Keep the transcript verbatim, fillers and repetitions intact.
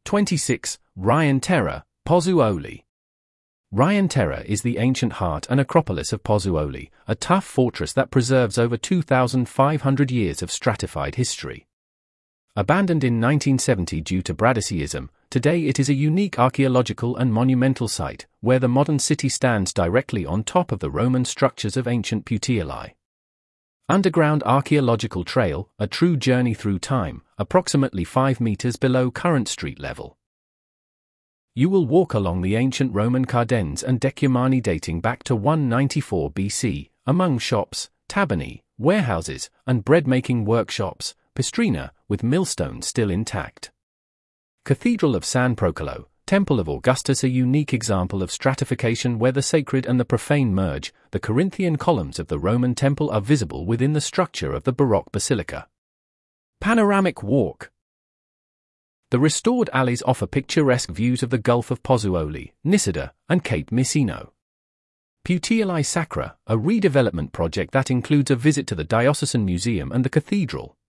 twenty-six. Ryan Terra, Pozzuoli. Ryan Terra is the ancient heart and acropolis of Pozzuoli, a tough fortress that preserves over two thousand five hundred years of stratified history. Abandoned in nineteen seventy due to Bradesiism, today it is a unique archaeological and monumental site, where the modern city stands directly on top of the Roman structures of ancient Puteoli. Underground Archaeological Trail, a true journey through time, approximately five meters below current street level. You will walk along the ancient Roman Cardennes and Decumani dating back to one ninety-four B C, among shops, tabernae, warehouses, and bread-making workshops, Pistrina, with millstones still intact. Cathedral of San Procolo, Temple of Augustus, a unique example of stratification where the sacred and the profane merge. The Corinthian columns of the Roman temple are visible within the structure of the Baroque basilica. Panoramic walk. The restored alleys offer picturesque views of the Gulf of Pozzuoli, Nisida, and Cape Messino. Puteoli Sacra, a redevelopment project that includes a visit to the Diocesan Museum and the cathedral.